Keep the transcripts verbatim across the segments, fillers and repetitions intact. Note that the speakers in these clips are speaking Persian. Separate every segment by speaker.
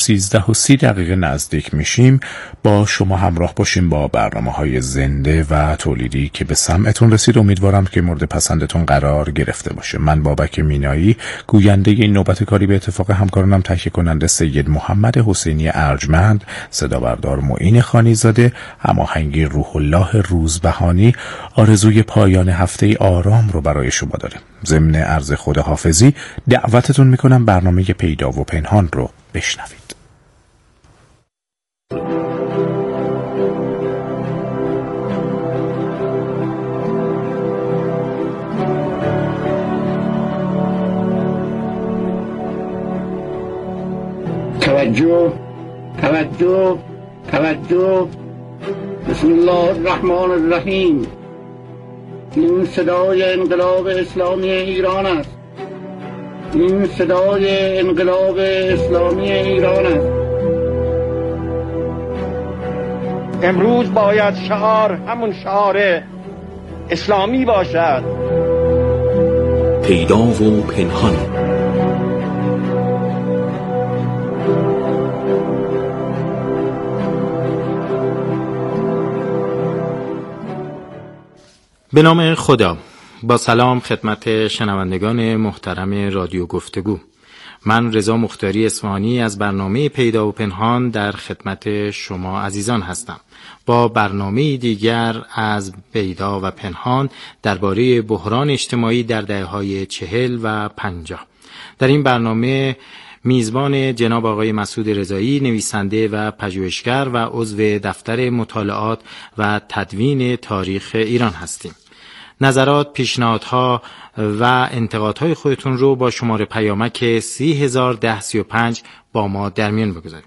Speaker 1: سیزده و سی دقیقه نزدیک میشیم. با شما همراه باشیم با برنامه‌های زنده و تولیدی که به سمعتون رسید. امیدوارم که مورد پسندتون قرار گرفته باشه. من بابک مینایی، گوینده این نوبت کاری، به اتفاق همکارانم تهیه کننده سید محمد حسینی ارجمند، صدا بردار معین خانیزاده، هماهنگی روح الله روزبهانی، آرزوی پایان هفته آرام رو برای شما داریم. ضمن عرض خداحافظی دعوتتون میکنم برنامه پیدا و پنهان رو بشنوید.
Speaker 2: توجه توجه توجه بسم الله الرحمن الرحیم. این صدای انقلاب اسلامی ایران است. این صدای انقلاب اسلامی ایران است. امروز باید شعار همون شعار اسلامی باشد.
Speaker 3: پیدا و پنهان.
Speaker 4: به نام خدا. با سلام خدمت شنوندگان محترم رادیو گفتگو. من رضا مختاری اصفهانی از برنامه پیدا و پنهان در خدمت شما عزیزان هستم با برنامه دیگر از پیدا و پنهان درباره بحران اجتماعی در دهه‌های چهل و پنجاه. در این برنامه میزبان جناب آقای مسعود رضایی، نویسنده و پژوهشگر و عضو دفتر مطالعات و تدوین تاریخ ایران هستیم. نظرات، پیشنهادها و انتقادهای خودتون رو با شماره پیامک سی هزار ده سی و پنج با ما در میان بگذارید.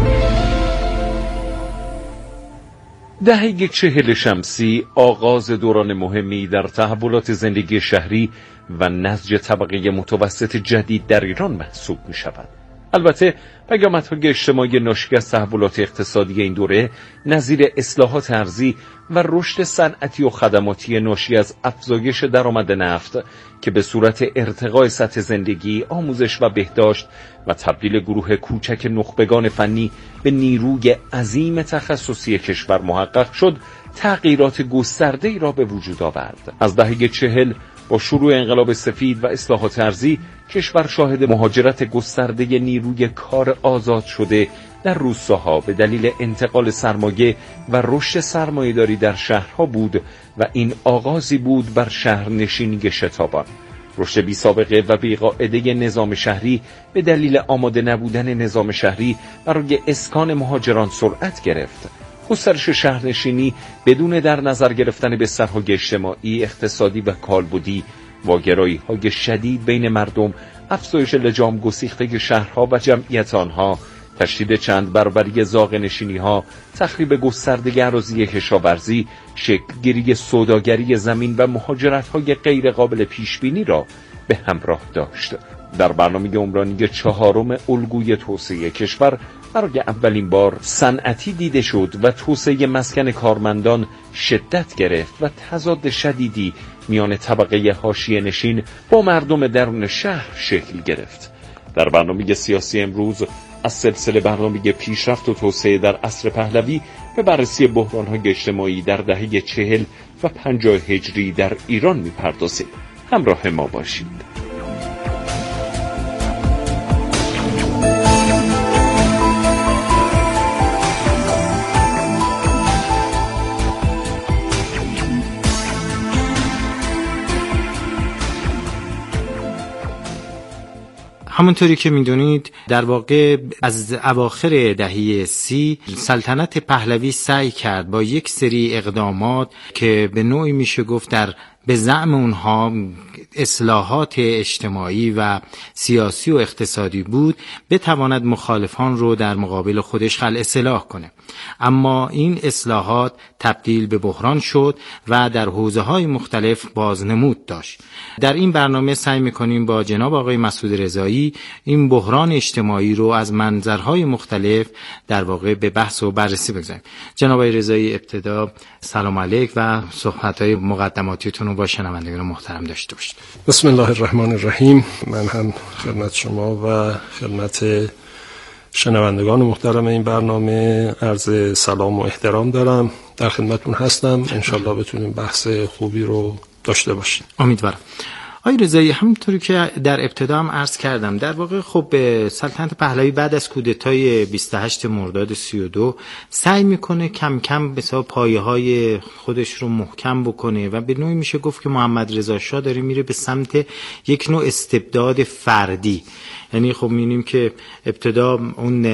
Speaker 5: دهه چهل شمسی آغاز دوران مهمی در تحولات زندگی شهری و نسج طبقه متوسط جدید در ایران محسوب می شود. البته پیامدهای اجتماعی ناشی از تحولات اقتصادی این دوره نظیر اصلاحات ارضی و رشد صنعتی و خدماتی ناشی از افزایش درآمد نفت که به صورت ارتقاء سطح زندگی، آموزش و بهداشت و تبدیل گروه کوچک نخبگان فنی به نیروی عظیم تخصصی کشور محقق شد، تغییرات گسترده‌ای را به وجود آورد. از دهه چهل با شروع انقلاب سفید و اصلاحات ارضی کشور شاهد مهاجرت گسترده نیروی کار آزاد شده در روستاها به دلیل انتقال سرمایه و رشد سرمایه‌داری در شهرها بود و این آغازی بود بر شهرنشینی شتابان. رشد بی سابقه و بی قاعده نظام شهری به دلیل آماده نبودن نظام شهری برای اسکان مهاجران سرعت گرفت. گسترش شهرنشینی بدون در نظر گرفتن بسترهای اجتماعی، اقتصادی و کالبدی، واگرایی‌های شدید بین مردم، افزایش لجام گسیخته شهرها و جمعیت آنها، تشدید چند برابری زاغه‌نشینی‌ها، تخریب گسترده اراضی کشاورزی، شکل‌گیری سوداگری زمین و مهاجرت‌های غیر قابل پیش‌بینی را به همراه داشت. در برنامه عمرانی چهارم الگوی توسعه کشور برای اولین بار صنعتی دیده شد و توسعه مسکن کارمندان شدت گرفت و تضاد شدیدی میان طبقه حاشیه نشین با مردم درون شهر شکل گرفت. در برنامه سیاسی امروز از سلسله برنامه پیشرفت و توسعه در عصر پهلوی به بررسی بحران‌های اجتماعی در دهه چهل و پنجاه هجری در ایران می‌پردازیم. همراه ما باشید.
Speaker 4: همونطوری که میدونید در واقع از اواخر دهه سی سلطنت پهلوی سعی کرد با یک سری اقدامات که به نوعی میشه گفت در به زعم اونها اصلاحات اجتماعی و سیاسی و اقتصادی بود، بتواند مخالفان رو در مقابل خودش خلع اصلاح کنه. اما این اصلاحات تبدیل به بحران شد و در حوزه‌های مختلف بازنمود داشت. در این برنامه سعی می‌کنیم با جناب آقای مسعود رضایی این بحران اجتماعی رو از منظرهای مختلف در واقع به بحث و بررسی بگذاریم. جناب آقای رضایی، ابتدا سلام علیک و صحبت‌های مقدماتیتون رو با شنوندگان محترم داشته باشید.
Speaker 6: بسم الله الرحمن الرحیم. من هم خدمت شما و خدمت
Speaker 3: شنوندگان محترم این برنامه عرض سلام و احترام دارم. در خدمتتون هستم. انشالله بتونیم بحث خوبی رو داشته باشیم.
Speaker 4: امیدوارم. آقای رضایی، همونطوری که در ابتدا هم عرض کردم، در واقع خب سلطنت پهلوی بعد از کودتای بیست و هشت مرداد سی و دو سعی میکنه کم کم به حساب پایه‌های خودش رو محکم بکنه و به نوعی میشه گفت که محمد رضا شاه داره میره به سمت یک نوع استبداد فردی. یعنی خب می‌بینیم که ابتدا اون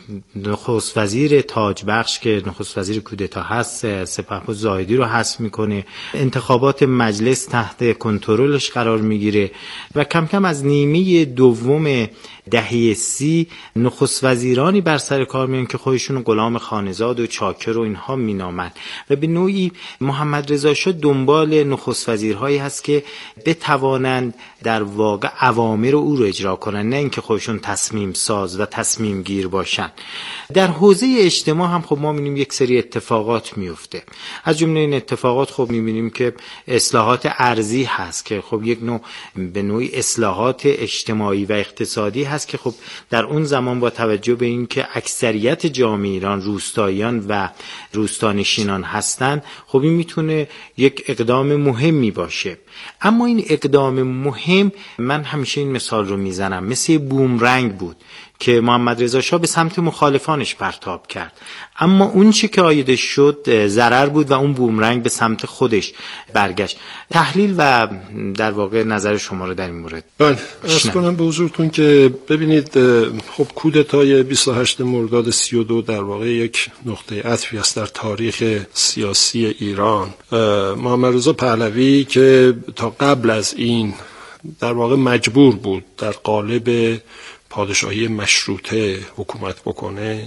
Speaker 4: نخست وزیر تاج بخش که نخست وزیر کودتا هست، سپهبد زاهدی رو حذف میکنه، انتخابات مجلس تحت کنترلش قرار میگیره و کم کم از نیمه دوم دهه سی نخست وزیرانی بر سر کار میان که خودشون غلام خانزاد و چاکر و اینها مینامند و به نوعی محمد رضا شاه دنبال نخست وزیرهایی هست که بتوانند در واقع اوامر او رو اجرا کنن، نه اینکه خودشون تصمیم ساز و تصمیم گیر باشن. در حوزه اجتماع هم خب ما میبینیم یک سری اتفاقات میفته. از جمله این اتفاقات خب میبینیم که اصلاحات ارضی هست که خب یک نوع به نوعی اصلاحات اجتماعی و اقتصادی هست که خب در اون زمان با توجه به این که اکثریت جامعه ایران روستاییان و روستانشینان هستن، خب این میتونه یک اقدام مهمی باشه. اما این اقدام مهم، من همیشه این مثال رو میزنم، مثل بومرنگ بود که محمد رضا شاه به سمت مخالفانش پرتاب کرد، اما اون چی که عایدش شد ضرر بود و اون بومرنگ به سمت خودش برگشت. تحلیل و در واقع نظر شما رو در این مورد.
Speaker 3: بله، عرض کنم به حضورتون که ببینید خب کودتای بیست و هشت مرداد سی و دو در واقع یک نقطه عطفی است در تاریخ سیاسی ایران. محمد رضا پهلوی که تا قبل از این در واقع مجبور بود در قالب پادشاهی مشروطه حکومت بکنه،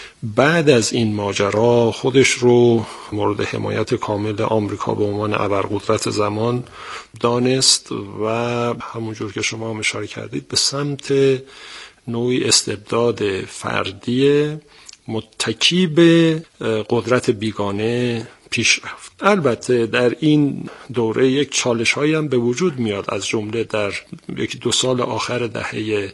Speaker 3: بعد از این ماجرا خودش رو مورد حمایت کامل آمریکا به عنوان ابرقدرت زمان دانست و همونجور که شما هم اشاره کردید به سمت نوعی استبداد فردی متکی به قدرت بیگانه پیش رفت. البته در این دوره یک چالش هایی هم به وجود میاد، از جمله در یکی دو سال آخر دهه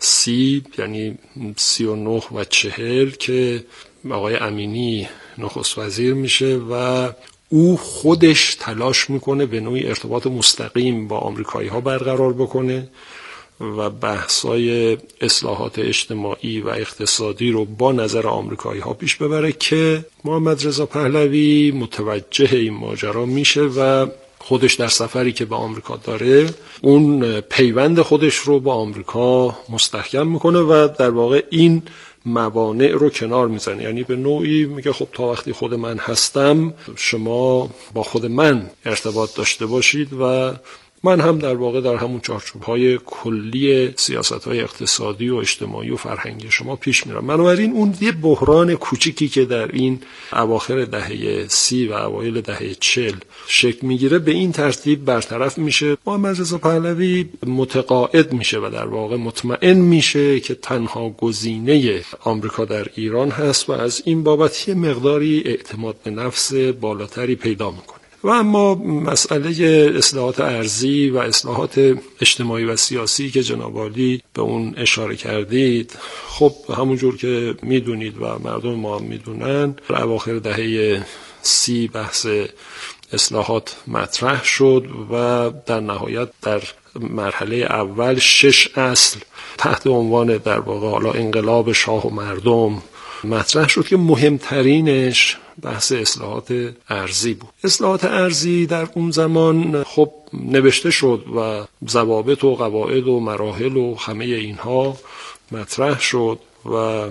Speaker 3: سی، یعنی سی و نه و چهل که آقای امینی نخست وزیر میشه و او خودش تلاش میکنه به نوعی ارتباط مستقیم با آمریکایی ها برقرار بکنه و بحثای اصلاحات اجتماعی و اقتصادی رو با نظر آمریکایی ها پیش ببره که محمد رضا پهلوی متوجه این ماجرا میشه و خودش در سفری که به آمریکا داره اون پیوند خودش رو با آمریکا مستحکم میکنه و در واقع این موانع رو کنار میزنه. یعنی به نوعی میگه خب تا وقتی خود من هستم شما با خود من ارتباط داشته باشید و من هم در واقع در همون چارچوب‌های کلی سیاست‌های اقتصادی و اجتماعی و فرهنگی شما پیش میرم. بنابراین اون یه بحران کوچیکی که در این اواخر دهه سی و اوایل دهه چهل شکل میگیره به این ترتیب برطرف میشه. محمد رضا پهلوی متقاعد میشه و در واقع مطمئن میشه که تنها گزینه آمریکا در ایران هست و از این بابت یه مقداری اعتماد به نفس بالاتری پیدا میکنه. و اما مسئله اصلاحات ارضی و اصلاحات اجتماعی و سیاسی که جناب عالی به اون اشاره کردید، خب همونجور که میدونید و مردم ما هم میدونن، در اواخر دهه سی بحث اصلاحات مطرح شد و در نهایت در مرحله اول شش اصل تحت عنوان در واقع حالا انقلاب شاه و مردم مطرح شد که مهمترینش بحث اصلاحات ارضی بود. اصلاحات ارضی در اون زمان خب نوشته شد و ضوابط و قواعد و مراحل و همه اینها مطرح شد و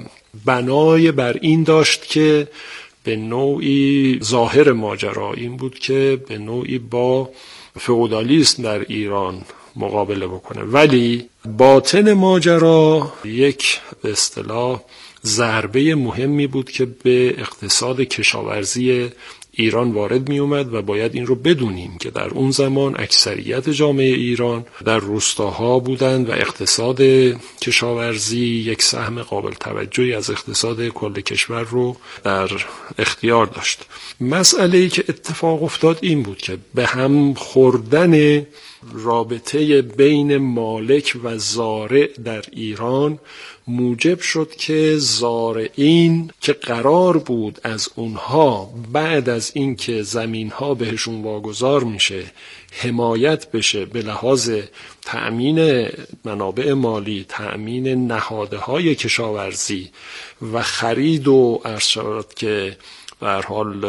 Speaker 3: بنای بر این داشت که به نوعی ظاهر ماجرا این بود که به نوعی با فئودالیسم در ایران مقابله بکنه، ولی باطن ماجرا یک به اصطلاح ضربه مهمی بود که به اقتصاد کشاورزی ایران وارد می اومد و باید این رو بدونیم که در اون زمان اکثریت جامعه ایران در روستاها بودند و اقتصاد کشاورزی یک سهم قابل توجهی از اقتصاد کل کشور رو در اختیار داشت. مسئله‌ای که اتفاق افتاد این بود که به هم خوردن رابطه بین مالک و زارع در ایران موجب شد که زارعین که قرار بود از اونها بعد از اینکه زمینها بهشون واگذار میشه حمایت بشه به لحاظ تأمین منابع مالی، تأمین نهادهای کشاورزی و خرید و ارشاد که به هر حال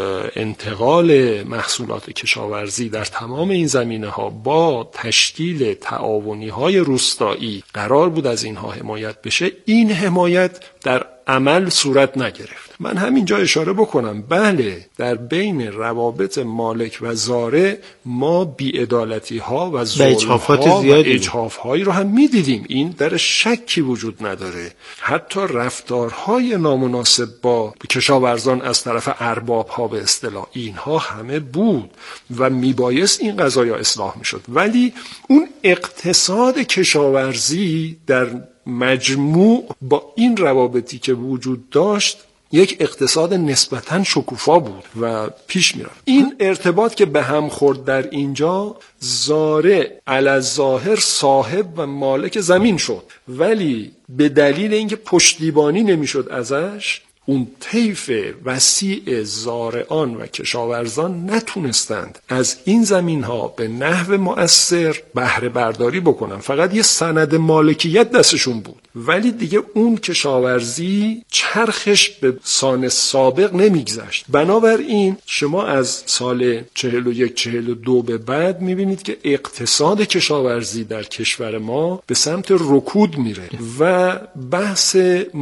Speaker 3: انتقال محصولات کشاورزی در تمام این زمینه‌ها با تشکیل تعاونی‌های روستایی قرار بود از اینها حمایت بشه. این حمایت در عمل صورت نگرفت. من همینجا اشاره بکنم بله در بین روابط مالک و زارع ما بی‌عدالتی‌ها و ظلم‌ها و اجحاف‌هایی رو هم می‌دیدیم، این در شکی وجود نداره. حتی رفتارهای نامناسب با کشاورزان از طرف ارباب‌ها به اصطلاح اینها همه بود و میبایست این قضایا اصلاح میشد، ولی اون اقتصاد کشاورزی در مجموع با این روابطی که وجود داشت یک اقتصاد نسبتاً شکوفا بود و پیش میرفت. این ارتباط که به هم خورد در اینجا، زارع علی‌الظاهر صاحب و مالک زمین شد، ولی به دلیل اینکه پشتیبانی نمیشد ازش، اون طیف وسیع زارعان و کشاورزان نتونستند از این زمین ها به نحو مؤثر بهره برداری بکنن. فقط یه سند مالکیت دستشون بود، ولی دیگه اون کشاورزی چرخش به سان سابق نمیگذشت. بنابراین شما از سال چهل و یک چهل و دو به بعد میبینید که اقتصاد کشاورزی در کشور ما به سمت رکود میره و بحث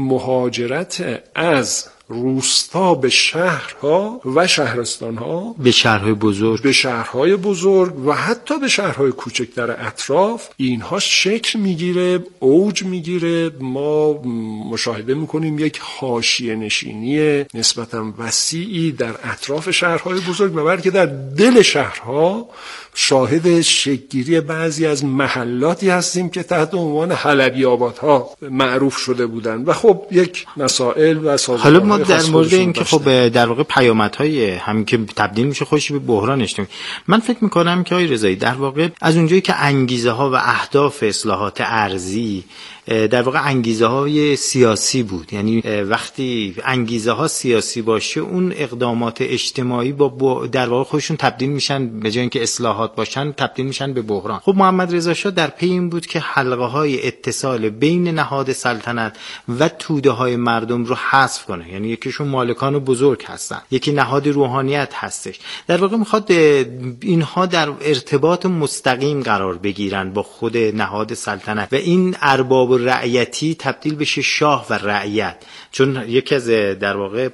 Speaker 3: مهاجرت از روستا به شهرها و شهرستانها،
Speaker 4: به شهرهای بزرگ
Speaker 3: به شهرهای بزرگ و حتی به شهرهای کوچکتر اطراف، اینها شکل میگیره، اوج میگیره. ما مشاهده میکنیم یک حاشیه نشینی نسبتا وسیعی در اطراف شهرهای بزرگ و بلکه در دل شهرها شاهد شکل‌گیری بعضی از محلاتی هستیم که تحت عنوان حلبی آبادها معروف شده بودند و خب یک مسائل و سازمان.
Speaker 4: حالا ما در مورد این که خب در واقع پیامدهای همین که تبدیل میشه خودش به بحران اجتماعی، من فکر میکنم که آقای رضایی در واقع از اونجایی که انگیزه ها و اهداف اصلاحات ارضی در واقع انگیزه های سیاسی بود، یعنی وقتی انگیزه ها سیاسی باشه اون اقدامات اجتماعی با در واقع خودشون تبدیل میشن، به جای اینکه اصلاحات باشن تبدیل میشن به بحران. خب محمد رضا شاه در پی این بود که حلقه های اتصال بین نهاد سلطنت و توده های مردم رو حذف کنه، یعنی یکیشون مالکان بزرگ هستن، یکی نهاد روحانیت هستش. در واقع میخواد اینها در ارتباط مستقیم قرار بگیرن با خود نهاد سلطنت و این ارباب رعیتی تبدیل بشه شاه و رعیت، چون یکی از در واقع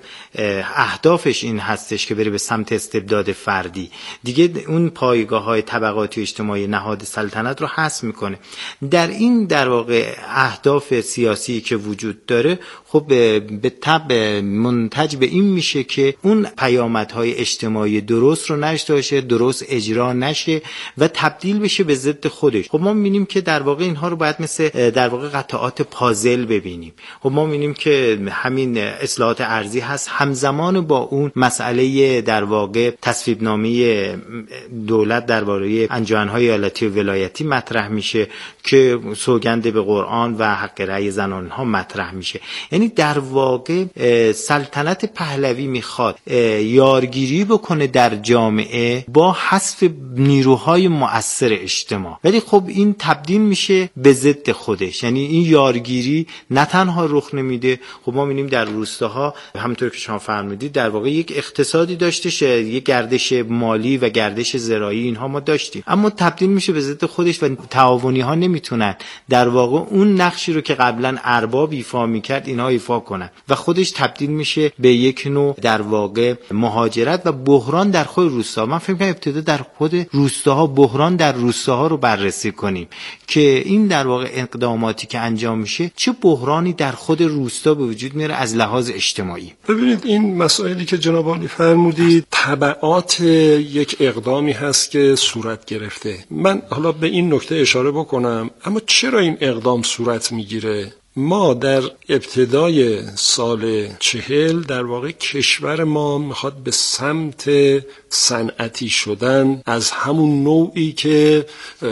Speaker 4: اهدافش این هستش که بره به سمت استبداد فردی. دیگه اون پایگاه‌های طبقاتی و اجتماعی نهاد سلطنت رو حذف میکنه. در این در واقع اهداف سیاسی که وجود داره، خب به تبع منتج به این میشه که اون پیامدهای اجتماعی درست رو نشته باشه، درست اجرا نشه و تبدیل بشه به ضد خودش. خب ما می‌بینیم که در واقع اینها رو باید مثل در واقع قطعات پازل ببینیم. خب ما می‌بینیم که همین اصلاحات ارضی هست، همزمان با اون مسئله در واقع تصویب نامه دولت درباره انجمن‌های ایالتی و ولایتی مطرح میشه که سوگند به قرآن و حق رأی زنان ها مطرح میشه. یعنی در واقع سلطنت پهلوی میخواد یارگیری بکنه در جامعه با حذف نیروهای مؤثر اجتماع، ولی خب این تبدیل میشه به ضد خودش. یعنی این یارگیری نه تنها رخ نمیده، خب ما می‌بینیم در روستاها همونطور که شما فرمودید در واقع یک اقتصادی داشتش، یک گردش مالی و گردش زراعی اینها ما داشتیم، اما تبدیل میشه به ضد خودش و تعاونی ها نمیتونن در واقع اون نقشی رو که قبلا ارباب ایفا میکرد اینها ایفا کنن و خودش تبدیل میشه به یک نوع در واقع مهاجرت و بحران در خود روستا. من فکر می‌کنم ابتدا در خود روستاها بحران در روستاها رو بررسی کنیم که این در واقع اقداماتی که انجام میشه چه بحرانی در خود روستا به وجود میاره از لحاظ اجتماعی.
Speaker 3: ببینید این مسائلی که جناب عالی فرمودید تبعات یک اقدامی هست که صورت گرفته. من حالا به این نکته اشاره بکنم، اما چرا این اقدام صورت میگیره؟ ما در ابتدای سال چهل در واقع کشور ما میخواد به سمت صنعتی شدن از همون نوعی که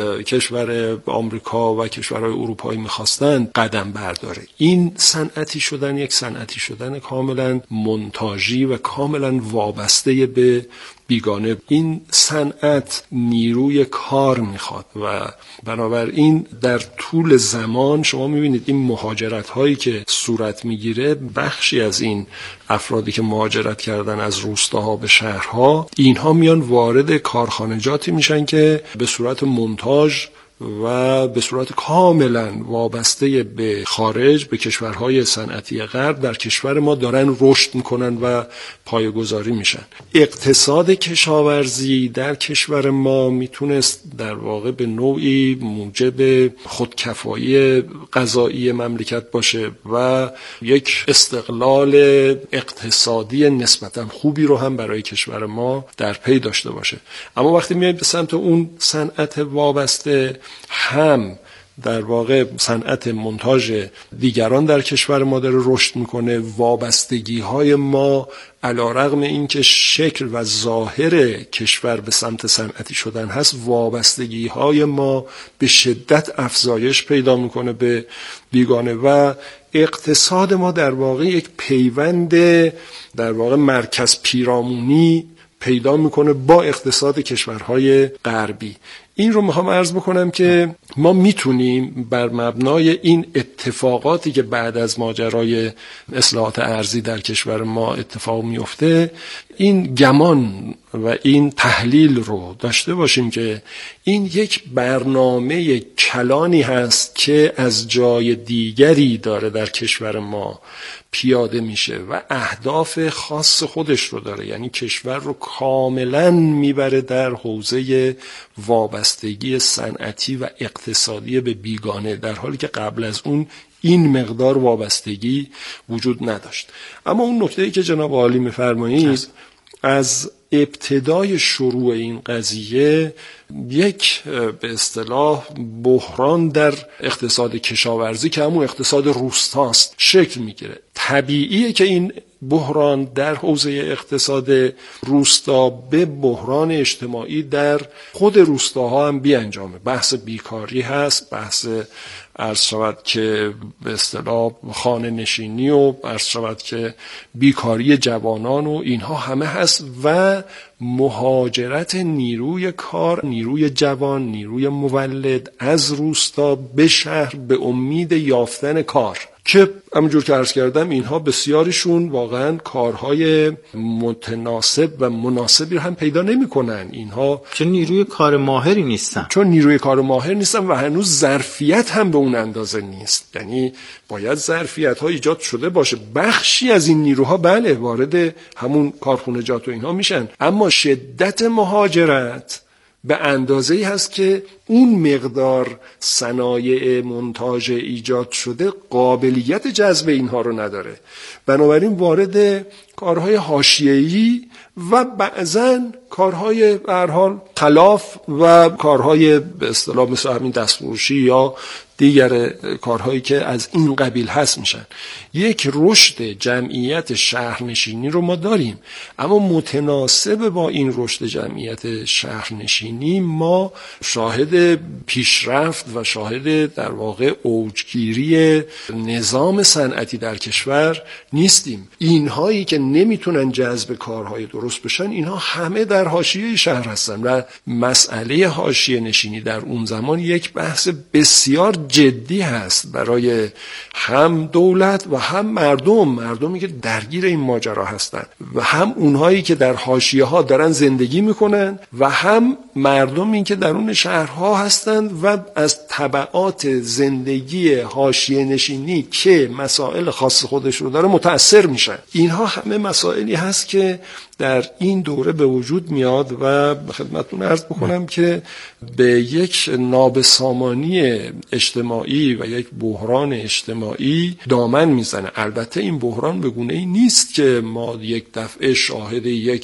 Speaker 3: کشور آمریکا و کشورهای اروپایی میخواستن قدم برداره. این صنعتی شدن یک صنعتی شدن کاملا مونتاژی و کاملا وابسته به بیگانه. این صنعت نیروی کار میخواد و بنابراین در طول زمان شما میبینید این مهاجرت هایی که صورت میگیره، بخشی از این افرادی که مهاجرت کردن از روستاها به شهرها، اینها میان وارد کارخانجاتی میشن که به صورت مونتاژ و به صورت کاملا وابسته به خارج، به کشورهای صنعتی غرب در کشور ما دارن رشد میکنن و پایه‌گذاری میشن. اقتصاد کشاورزی در کشور ما میتونست در واقع به نوعی موجب خودکفایی غذایی مملکت باشه و یک استقلال اقتصادی نسبتا خوبی رو هم برای کشور ما در پی داشته باشه. اما وقتی میایم به سمت اون صنعت وابسته، هم در واقع صنعت مونتاژ دیگران در کشور ما داره رشد میکنه، وابستگی های ما علیرغم اینکه شکل و ظاهر کشور به سمت صنعتی شدن هست، وابستگی های ما به شدت افزایش پیدا میکنه به بیگانه و اقتصاد ما در واقع یک پیوند در واقع مرکز پیرامونی پیدا میکنه با اقتصاد کشورهای غربی. این رو میخوام عرض بکنم که ما میتونیم بر مبنای این اتفاقاتی که بعد از ماجرای اصلاحات ارضی در کشور ما اتفاق میفته، این گمان و این تحلیل رو داشته باشیم که این یک برنامه کلانی هست که از جای دیگری داره در کشور ما پیاده میشه و اهداف خاص خودش رو داره، یعنی کشور رو کاملا میبره در حوزه وابستگی صنعتی و اقتصادی به بیگانه، در حالی که قبل از اون این مقدار وابستگی وجود نداشت. اما اون نکته‌ای که جناب عالی میفرمایید، از ابتدای شروع این قضیه یک به اصطلاح بحران در اقتصاد کشاورزی که همون اقتصاد روستاست شکل میگیره. طبیعیه که این بحران در حوزه اقتصاد روستا به بحران اجتماعی در خود روستاها هم بیانجامه. بحث بیکاری هست، بحث عرض شود که به اصطلاح خانه نشینی و عرض شود که بیکاری جوانان و اینها همه هست و مهاجرت نیروی کار، نیروی جوان، نیروی مولد از روستا به شهر به امید یافتن کار که همونجور که عرض کردم اینها بسیاریشون واقعا کارهای متناسب و مناسبی هم پیدا نمی کنن. اینها
Speaker 4: چون نیروی کار ماهری نیستن
Speaker 3: چون نیروی کار ماهر نیستن و هنوز ظرفیت هم به اون اندازه نیست. یعنی باید ظرفیت ها ایجاد شده باشه. بخشی از این نیروها بله وارد همون کارخونجات و اینها میشن، اما شدت مهاجرت به اندازه‌ای هست که اون مقدار صنایع مونتاژ ایجاد شده قابلیت جذب اینها رو نداره. بنابراین وارد کارهای حاشیه‌ای و بعضاً کارهای به هر حال خلاف و کارهای به اصطلاح مثل همین دستفروشی یا دیگر کارهایی که از این قبیل هست میشن. یک رشد جمعیت شهرنشینی رو ما داریم، اما متناسب با این رشد جمعیت شهرنشینی ما شاهد پیشرفت و شاهد در واقع اوجگیری نظام صنعتی در کشور نیستیم. اینهایی که نمیتونن جذب کارهای درست بشن، اینها همه در حاشیه شهر هستن و مسئله حاشیه نشینی در اون زمان یک بحث بسیار جدی هست برای هم دولت و هم مردم، مردمی که درگیر این ماجرا هستن و هم اونهایی که در حاشیه ها دارن زندگی میکنن و هم مردمی که درون شهرها هستند و از تبعات زندگی حاشیه نشینی که مسائل خاص خودش رو داره متأثر میشن. اینها همه مسائلی هست که در این دوره به وجود میاد و خدمتتون عرض بکنم که به یک نابسامانی اجتماعی و یک بحران اجتماعی دامن میزنه. البته این بحران به گونه‌ای نیست که ما یک دفعه شاهد یک به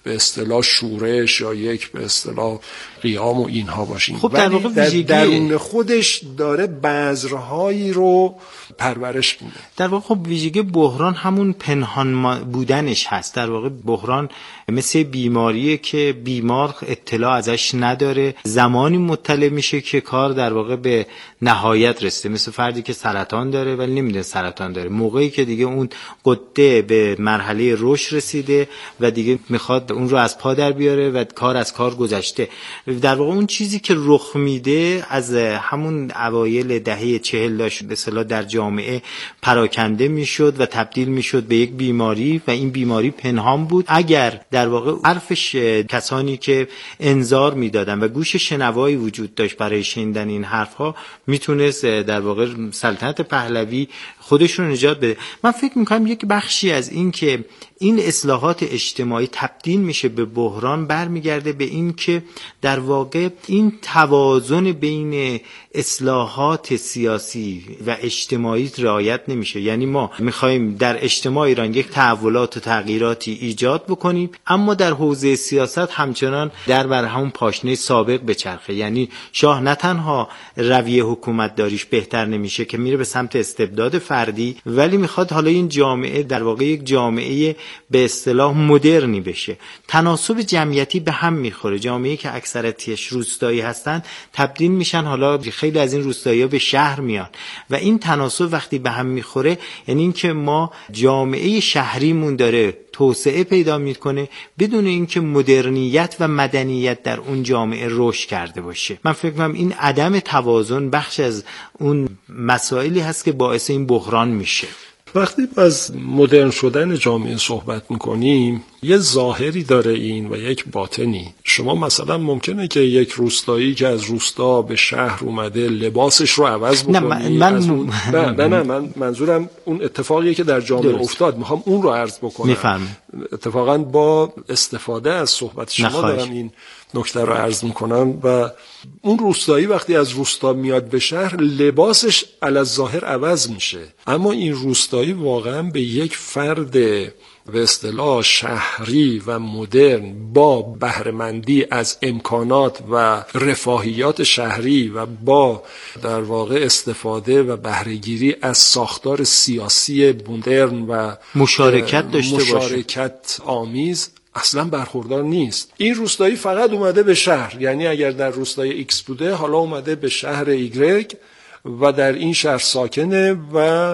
Speaker 3: به اصطلاح شورش یا یک به اصطلاح قیام و اینها باشیم.
Speaker 4: خب در واقع
Speaker 3: در
Speaker 4: ویژگی
Speaker 3: درون خودش داره بذرهایی رو پرورش میده.
Speaker 4: در واقع خب ویژگی بحران همون پنهان بودنش هست. در واقع بحران مثل بیماریه که بیمار اطلاع ازش نداره، زمانی مطلع میشه که کار در واقع به نهایت رسیده، مثل فردی که سرطان داره ولی نمیدونه سرطان داره، موقعی که دیگه اون قده به مرحله رشد رسیده و دیگه میخواد اون رو از پا در بیاره و کار از کار گذشته. در واقع اون چیزی که رخ میده از همون اوایل دهه چهل داشت به اصطلاح در جامعه پراکنده میشد و تبدیل میشد به یک بیماری و این بیماری پنهان بود. اگر در واقع حرفش کسانی که انذار میدادن و گوش شنوایی وجود داشت برای شنیدن این حرفها، میتونست در واقع سلطنت پهلوی خودش رو نجات بده. من فکر میکنم یک بخشی از این که این اصلاحات اجتماعی تبدیل میشه به بحران برمیگرده به این که در واقع این توازن بین اصلاحات سیاسی و اجتماعی رعایت نمیشه. یعنی ما میخوایم در اجتماع ایران یک تحولات و تغییراتی ایجاد بکنیم، اما در حوزه سیاست همچنان در بر همون پاشنه سابق بچرخه. یعنی شاه نه تنها رویه حکومت داریش بهتر نمیشه که میره به سمت استبداد فردی، ولی میخواد حالا این جامعه در واقع یک جامعه به اصطلاح مدرنی بشه. تناسب جمعیتی به هم میخوره. جامعه‌ای که اکثریتش روستایی هستن تبدیل میشن، حالا خیلی از این روستایی‌ها به شهر میان و این تناسب وقتی به هم میخوره یعنی این که ما جامعه شهریمون داره توسعه پیدا میکنه بدون اینکه مدرنیت و مدنیت در اون جامعه رشد کرده باشه. من فکر می‌کنم این عدم توازن بخش از اون مسائلی هست که باعث این بحران میشه.
Speaker 3: وقتی از مدرن شدن جامعه صحبت میکنیم یه ظاهری داره این و یک باطنی. شما مثلا ممکنه که یک روستایی که از روستا به شهر اومده لباسش رو عوض بکنی.
Speaker 4: نه من, من
Speaker 3: اون... نه, نه نه من منظورم اون اتفاقیه که در جامعه درست. افتاد، میخوام اون رو عرض بکنم.
Speaker 4: میفهم.
Speaker 3: اتفاقا با استفاده از صحبت شما
Speaker 4: نخواهش.
Speaker 3: دارم این نکته رو عرض میکنم. و اون روستایی وقتی از روستا میاد به شهر لباسش علی الظاهر عوض میشه، اما این روستایی واقعا به یک فرد به اصطلاح شهری و مدرن با بهره‌مندی از امکانات و رفاهیات شهری و با در واقع استفاده و بهره‌گیری از ساختار سیاسی مدرن و
Speaker 4: مشارکت داشته باشه،
Speaker 3: مشارکت آمیز اصلا برخوردار نیست. این روستایی فقط اومده به شهر، یعنی اگر در روستای ایکس بوده حالا اومده به شهر ایگرگ و در این شهر ساکنه و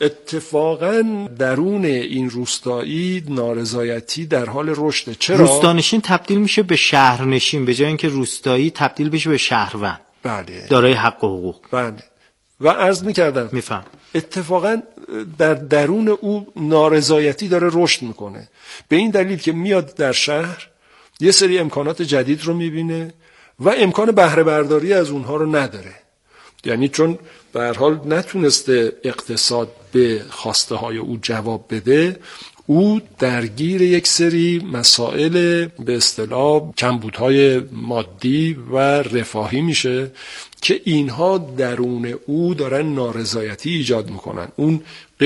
Speaker 3: اتفاقا درون این روستایی نارضایتی در حال رشده. چرا؟
Speaker 4: روستانشین تبدیل میشه به شهرنشین به جای اینکه روستایی تبدیل بشه به شهروند.
Speaker 3: بله.
Speaker 4: دارای حق و حقوق.
Speaker 3: بله. و عرض میکردم
Speaker 4: میفهم
Speaker 3: اتفاقا در درون او نارضایتی داره رشد میکنه، به این دلیل که میاد در شهر یه سری امکانات جدید رو میبینه و امکان بهره برداری از اونها رو نداره. یعنی چون به هر حال نتونسته اقتصاد به خواسته های او جواب بده، او درگیر یک سری مسائل به اصطلاح کمبودهای مادی و رفاهی میشه که اینها درون او دارن نارضایتی ایجاد میکنن. اون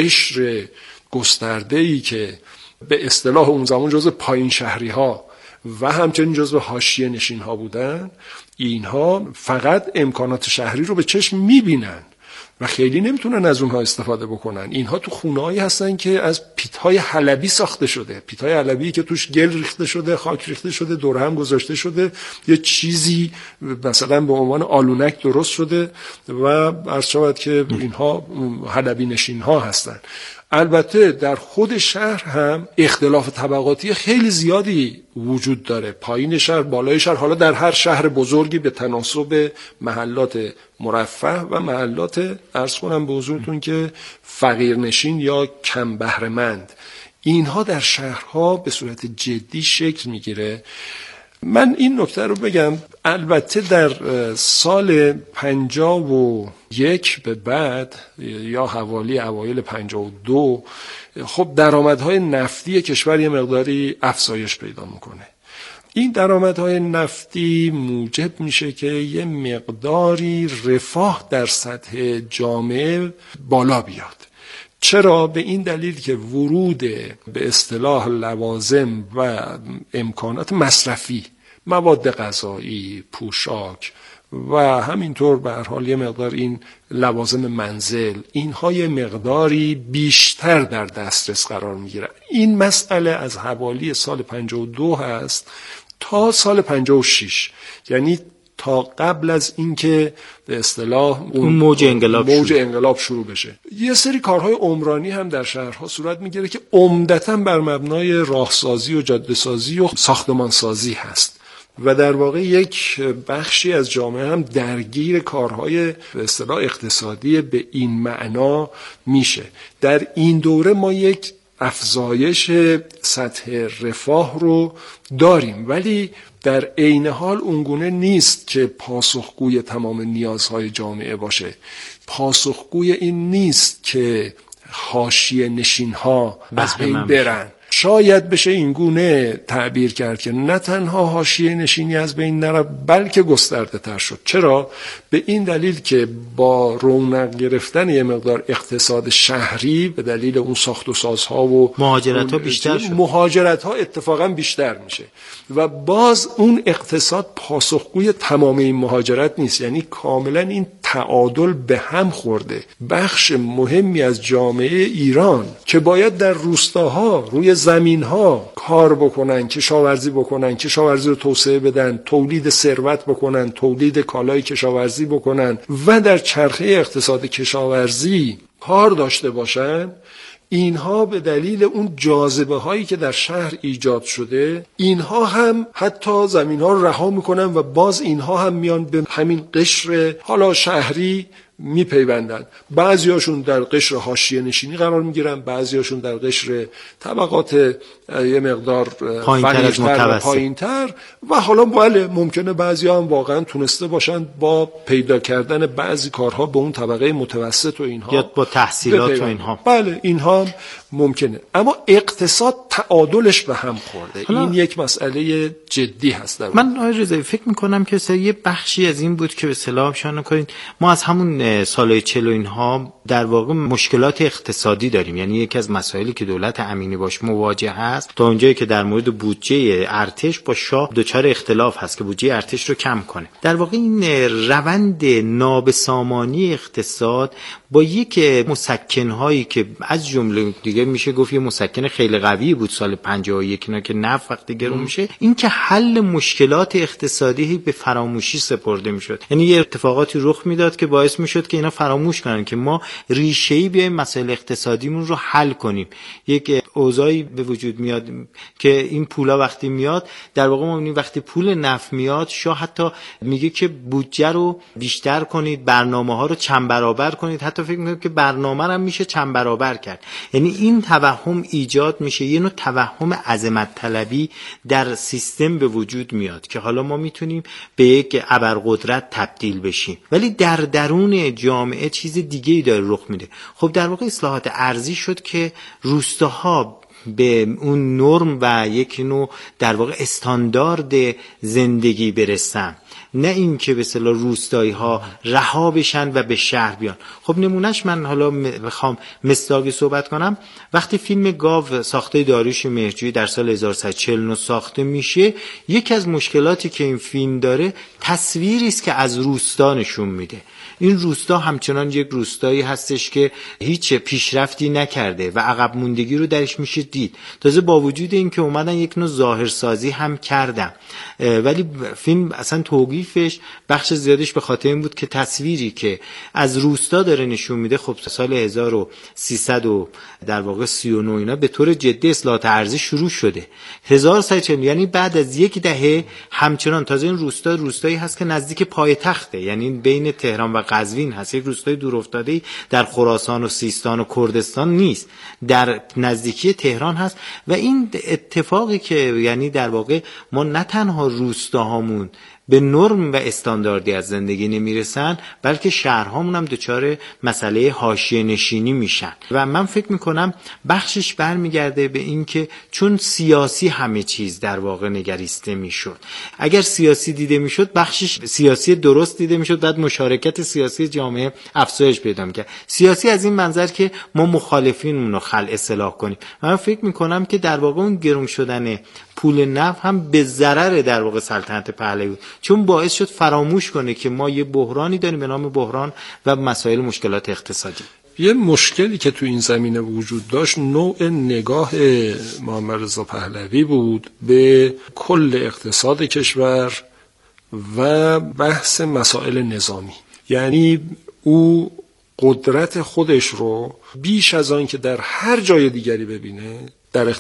Speaker 3: قشر گسترده‌ای که به اصطلاح اون زمان جزو پایین شهری ها و همچنین جزو حاشیه نشین ها بودن، اینها فقط امکانات شهری رو به چشم میبینن و خیلی نمیتونن از اونها استفاده بکنن. اینها تو خونه‌ای هستن که از پیت‌های حلبی ساخته شده، پیت‌های حلبی که توش گل ریخته شده، خاک ریخته شده، دور هم گذاشته شده، یه چیزی مثلا به عنوان آلونک درست شده و عرض شود که اینها حلبی نشین‌ها هستن. البته در خود شهر هم اختلاف طبقاتی خیلی زیادی وجود داره، پایین شهر، بالای شهر. حالا در هر شهر بزرگی به تناسب محلات مرفه و محلات عرض کنم به حضورتون که فقیرنشین یا کم بهره‌مند، اینها در شهرها به صورت جدی شکل میگیره. من این نکته رو بگم، البته در سال پنجاه و یک به بعد یا حوالی اوایل پنجاه و دو خب درآمدهای نفتی کشور یه مقداری افزایش پیدا میکنه. این درآمدهای نفتی موجب میشه که یه مقداری رفاه در سطح جامعه بالا بیاد. چرا؟ به این دلیل که ورود به اصطلاح لوازم و امکانات مصرفی، مواد غذایی، پوشاک و همینطور به هر حال یه مقدار این لوازم منزل، اینها یه مقداری بیشتر در دسترس قرار میگیره. این مسئله از حوالی سال پنجاه و دو هست تا سال پنجاه و شش، یعنی تا قبل از اینکه به اصطلاح
Speaker 4: اون موج انقلاب
Speaker 3: موج
Speaker 4: شروع.
Speaker 3: انقلاب شروع بشه. یه سری کارهای عمرانی هم در شهرها صورت میگیره که عمدتاً بر مبنای راهسازی و جاده‌سازی و ساختمانسازی هست و در واقع یک بخشی از جامعه هم درگیر کارهای به اصطلاح اقتصادی به این معنا میشه. در این دوره ما یک افزایش سطح رفاه رو داریم، ولی در عین حال اونگونه نیست که پاسخگوی تمام نیازهای جامعه باشه. پاسخگوی این نیست که حاشیه نشین‌ها از بین برن. شاید بشه این گونه تعبیر کرد که نه تنها حاشیه نشینی از بین نره بلکه گسترده تر شد. چرا؟ به این دلیل که با رونق گرفتن یه مقدار اقتصاد شهری به دلیل اون ساخت و سازها و
Speaker 4: مهاجرت ها بیشتر شد.
Speaker 3: مهاجرت ها اتفاقا بیشتر میشه و باز اون اقتصاد پاسخگوی تمام این مهاجرت نیست، یعنی کاملا این تعادل به هم خورده. بخش مهمی از جامعه ایران که باید در روستاها روی زمین‌ها کار بکنن، کشاورزی بکنن، کشاورزی رو توسعه بدن، تولید ثروت بکنن، تولید کالای کشاورزی بکنن و در چرخه اقتصاد کشاورزی کار داشته باشن، اینها به دلیل اون جاذبه هایی که در شهر ایجاد شده، اینها هم حتی زمین ها رو رها میکنن و باز اینها هم میان به همین قشر حالا شهری میپیوندن. بعضیاشون در قشر حاشیه نشینی قرار میگیرن، بعضیاشون در قشر طبقات یه مقدار فقیرتر و پایینتر و حالا بله ممکنه بعضیا هم واقعا تونسته باشن با پیدا کردن بعضی کارها به اون طبقه متوسط و اینها،
Speaker 4: یا با تحصیلات و اینها،
Speaker 3: بله اینها ممکنه. اما اقتصاد تعادلش به هم خورده. این یک مسئله جدی هست. در
Speaker 4: من آقای رضایی فکر میکنم که یه بخشی از این بود که به اصطلاح اشاره کنید ما از همون سالهای چهل و اینها در واقع مشکلات اقتصادی داریم. یعنی یکی از مسائلی که دولت امینی باش مواجه هست تا اونجایی که در مورد بودجه ارتش با شاه دچار اختلاف هست که بودجه ارتش رو کم کنه. در واقع این روند نابسامانی اقتصاد با یک مسکن‌هایی که از جمله دیگه میشه گفت یه مسکن خیلی قوی بود سال پنجاه و یک اینا که نفت وقتی گرون میشه، این که حل مشکلات اقتصادی به فراموشی سپرده میشد. یعنی یه اتفاقاتی رخ میداد که باعث میشد که اینا فراموش کنن که ما ریشه‌ای بیایم مسائل اقتصادیمون رو حل کنیم. یک اوضاعی به وجود میاد که این پولا وقتی میاد، در واقع ما میبینیم وقتی پول نفت میاد شاه حتی میگه که بودجه رو بیشتر کنید، برنامه‌ها رو چند برابر کنید. حتی فکر میکنم که برنامه رو میشه چند برابر کرد. یعنی این توهم ایجاد میشه، یه نوع توهم عظمت طلبی در سیستم به وجود میاد که حالا ما میتونیم به یک ابرقدرت تبدیل بشیم، ولی در درون جامعه چیز دیگه‌ای داره رخ میده. خب در واقع اصلاحات ارضی شد که روستاها به اون نرم و یک نوع در واقع استاندارد زندگی برسن، نه این که به اصطلاح روستایی ها رها بشن و به شهر بیان. خب نمونهش من حالا بخوام مصداقی صحبت کنم، وقتی فیلم گاو ساخته داریوش مهرجویی در سال هزار و سیصد و چهل و نه ساخته میشه، یکی از مشکلاتی که این فیلم داره تصویری است که از روستا نشون میده. این روستا همچنان یک روستایی هستش که هیچ پیشرفتی نکرده و عقب موندگی رو درش میشه دید. تازه با وجود این که اومدن یک نوع ظاهرسازی هم کردن، ولی فیلم اصلا توقیفش بخش زیادش به خاطر این بود که تصویری که از روستا داره نشون میده. خب سال هزار و سیصد و در واقع سی و نه اینا به طور جدی اصلاحات ارضی شروع شده. هزار و سیصد و چهل یعنی بعد از یک دهه همچنان. تازه این روستا روستایی هست که نزدیک پایتخته، یعنی بین تهران و قزوین هست، یک روستای دورافتاده‌ای در خراسان و سیستان و کردستان نیست، در نزدیکی تهران هست. و این اتفاقی که یعنی در واقع ما نه تنها روستاهامون به نرم و استانداردی از زندگی نمیرسن، بلکه شهرهامون هم دچار مسئله حاشیه نشینی میشن. و من فکر میکنم بخشش برمیگرده به این که چون سیاسی همه چیز در واقع نگریسته میشد، اگر سیاسی دیده میشد بخشش سیاسی درست دیده میشد، بعد مشارکت سیاسی جامعه افزایش پیدا میکرد. سیاسی از این منظر که ما مخالفینمون رو خلع اصلاح کنیم. من فکر میکنم که در واقع اون گرون شدن پول نفت هم به ضرر در واقع سلطنت پهلوی، چون باعث شد فراموش کنه که ما یه بحرانی داریم به نام بحران و مسائل مشکلات اقتصادی.
Speaker 3: یه مشکلی که تو این زمینه وجود داشت نوع نگاه محمد رضا پهلوی بود به کل اقتصاد کشور و بحث مسائل نظامی. یعنی او قدرت خودش رو بیش از آن که در هر جای دیگری ببینه در